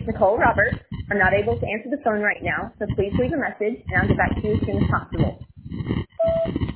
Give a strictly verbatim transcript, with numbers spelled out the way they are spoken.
Nicole Roberts are not able to answer the phone right now, so please leave a message and I'll get back to you as soon as possible.